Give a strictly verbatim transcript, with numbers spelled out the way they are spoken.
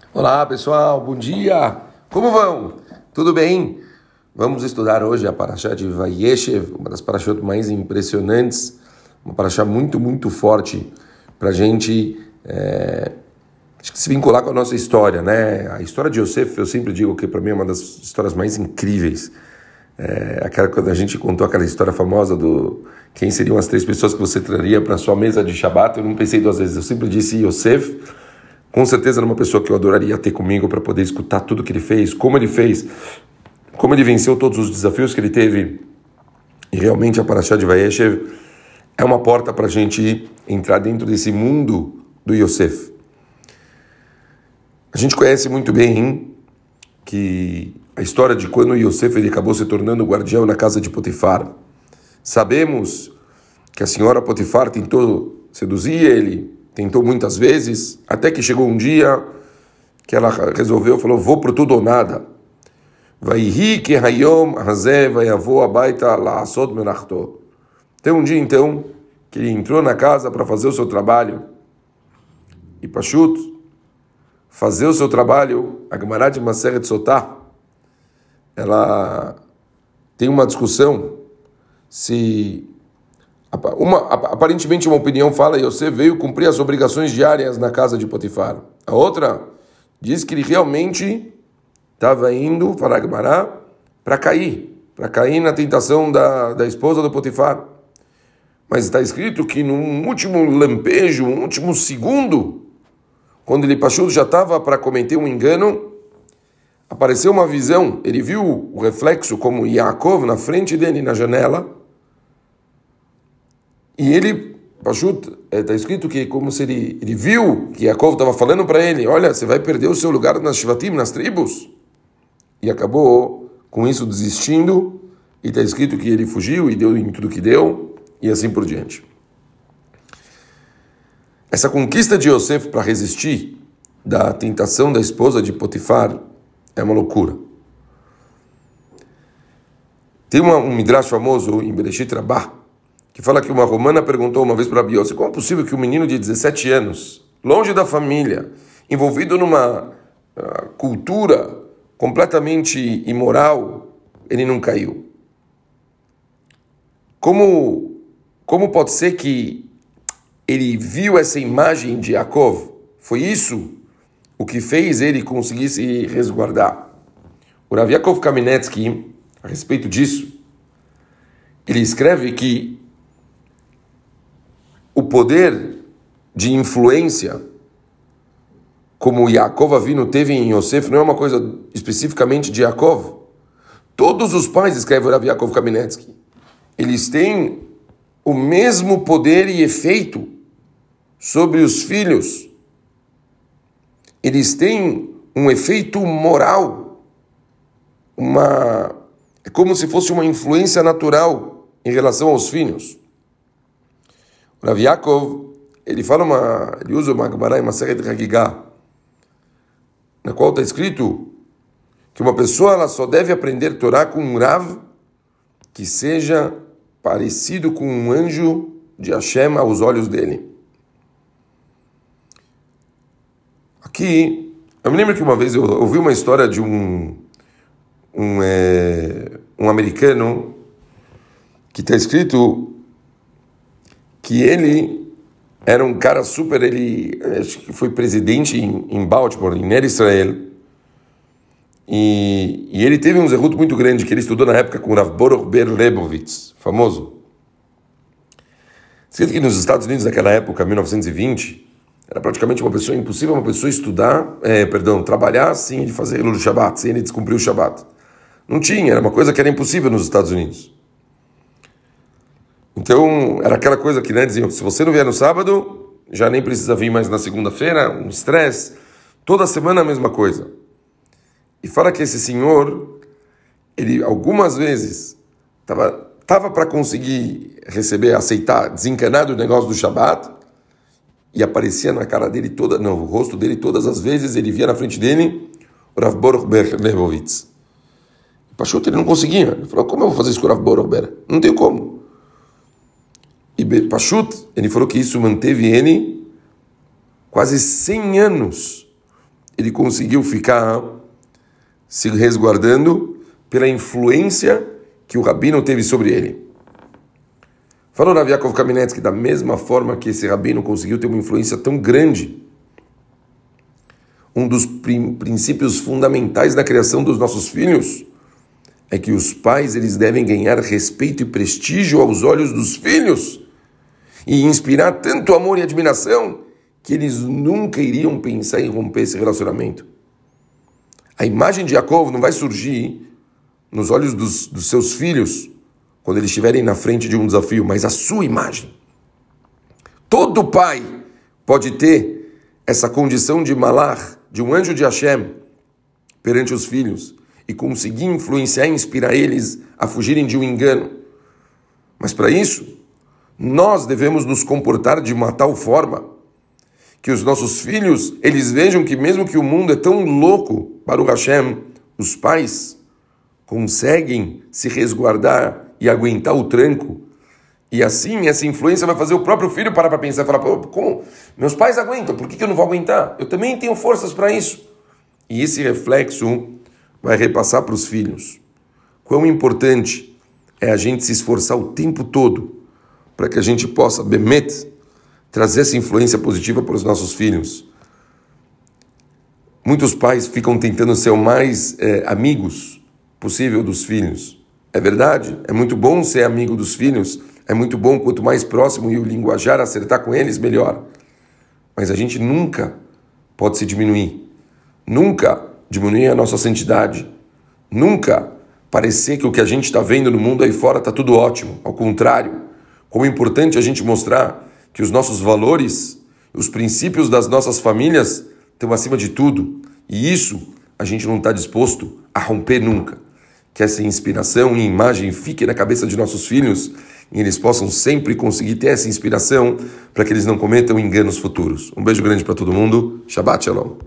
Olá pessoal, bom dia! Como vão? Tudo bem? Vamos estudar hoje a Parashá de Vayeshev, uma das parashot mais impressionantes, uma parashá muito, muito forte para a gente é, se vincular com a nossa história, né? A história de Yosef, eu sempre digo que para mim é uma das histórias mais incríveis. É, aquela, quando a gente contou aquela história famosa do quem seriam as três pessoas que você traria para sua mesa de Shabbat, eu não pensei duas vezes, eu sempre disse Yosef. Com certeza era uma pessoa que eu adoraria ter comigo para poder escutar tudo que ele fez, como ele fez, como ele venceu todos os desafios que ele teve. E realmente a Parashá de Vayeshev é uma porta para a gente entrar dentro desse mundo do Yosef. A gente conhece muito bem que a história de quando o Yosef ele acabou se tornando guardião na casa de Potifar. Sabemos que a senhora Potifar tentou seduzir ele, tentou muitas vezes, até que chegou um dia que ela resolveu, falou, vou por tudo ou nada. Vaihi que hayom hazeh vayavo abaita la'asot menachto. Tem um dia, então, que ele entrou na casa para fazer o seu trabalho. E Pashut, fazer o seu trabalho, a Gemara de Maseret Sotah, ela tem uma discussão se... Uma, aparentemente uma opinião fala e você veio cumprir as obrigações diárias na casa de Potifar. A outra diz que ele realmente estava indo, falar Gemara, para cair, para cair na tentação da, da esposa do Potifar. Mas está escrito que num último lampejo, um último segundo, quando ele Pashut já estava para cometer um engano, apareceu uma visão, ele viu o reflexo como Yaakov na frente dele na janela. E ele, Pashut, está escrito que como se ele, ele viu que Yaakov estava falando para ele, olha, você vai perder o seu lugar nas Shvatim, nas tribos. E acabou com isso desistindo, e está escrito que ele fugiu e deu em tudo que deu, e assim por diante. Essa conquista de Yosef para resistir da tentação da esposa de Potifar é uma loucura. Tem uma, um midrash famoso em Bereshit Rabbah, que fala que uma romana perguntou uma vez para Rabi Yossi, como é possível que um menino de dezessete anos, longe da família, envolvido numa uh, cultura completamente imoral, ele não caiu? Como, como pode ser que ele viu essa imagem de Yaakov? Foi isso o que fez ele conseguir se resguardar. O Rav Yaakov Kamenetsky, a respeito disso, ele escreve que o poder de influência como Yaakov Avinu teve em Yosef não é uma coisa especificamente de Yaakov. Todos os pais, escreve o Rav Yaakov Kamenetsky, eles têm o mesmo poder e efeito sobre os filhos. Eles têm um efeito moral, uma, é como se fosse uma influência natural em relação aos filhos. O Rav Yaakov, ele fala uma, ele usa uma Gemara em Masechet Hagigah, na qual está escrito que uma pessoa ela só deve aprender Torá com um Rav que seja parecido com um anjo de Hashem aos olhos dele. Aqui, eu me lembro que uma vez eu ouvi uma história de um um, é, um americano que está escrito que ele era um cara super, ele acho que foi presidente em, em Baltimore, em Eretz Israel, e, e ele teve um zerut muito grande, que ele estudou na época com Rav Baruch Ber Leibowitz, famoso. Escrito que nos Estados Unidos naquela época, mil novecentos e vinte, era praticamente uma pessoa impossível uma pessoa estudar, é, perdão, trabalhar sem ele fazer Hilul Shabbat, sem ele descumprir o Shabbat. Não tinha, era uma coisa que era impossível nos Estados Unidos. Então, era aquela coisa que, né, diziam, se você não vier no sábado, já nem precisa vir mais na segunda-feira, um estresse, toda semana a mesma coisa. E fala que esse senhor, ele algumas vezes estava tava para conseguir receber, aceitar, desencanar do negócio do Shabbat, e aparecia na cara dele, toda, no rosto dele, todas as vezes, ele via na frente dele, o Rav Baruch Ber Leibowitz. Pashut, ele não conseguia. Ele falou, como eu vou fazer isso com o Rav Baruch Ber? Não tem como. E Pashut, ele falou que isso manteve ele quase cem anos ele conseguiu ficar se resguardando pela influência que o rabino teve sobre ele. Falou Rav Yaakov Kamenetsky, da mesma forma que esse rabino conseguiu ter uma influência tão grande, um dos prin- princípios fundamentais da criação dos nossos filhos é que os pais eles devem ganhar respeito e prestígio aos olhos dos filhos e inspirar tanto amor e admiração que eles nunca iriam pensar em romper esse relacionamento. A imagem de Yaakov não vai surgir nos olhos dos, dos seus filhos quando eles estiverem na frente de um desafio, mas a sua imagem. Todo pai pode ter essa condição de malach, de um anjo de Hashem, perante os filhos, e conseguir influenciar e inspirar eles a fugirem de um engano. Mas para isso, nós devemos nos comportar de uma tal forma que os nossos filhos, eles vejam que mesmo que o mundo é tão louco, para o Hashem, os pais conseguem se resguardar e aguentar o tranco. E assim, essa influência vai fazer o próprio filho parar para pensar e falar, como? Meus pais aguentam, por que que eu não vou aguentar? Eu também tenho forças para isso. E esse reflexo vai repassar para os filhos. Quão importante é a gente se esforçar o tempo todo para que a gente possa, bemet, trazer essa influência positiva para os nossos filhos. Muitos pais ficam tentando ser o mais é, amigos possível dos filhos. É verdade, é muito bom ser amigo dos filhos, é muito bom quanto mais próximo e o linguajar acertar com eles, melhor. Mas a gente nunca pode se diminuir. Nunca diminuir a nossa santidade. Nunca parecer que o que a gente está vendo no mundo aí fora está tudo ótimo. Ao contrário, como é importante a gente mostrar que os nossos valores, os princípios das nossas famílias estão acima de tudo. E isso a gente não está disposto a romper nunca. Que essa inspiração e imagem fique na cabeça de nossos filhos e eles possam sempre conseguir ter essa inspiração para que eles não cometam enganos futuros. Um beijo grande para todo mundo. Shabbat Shalom.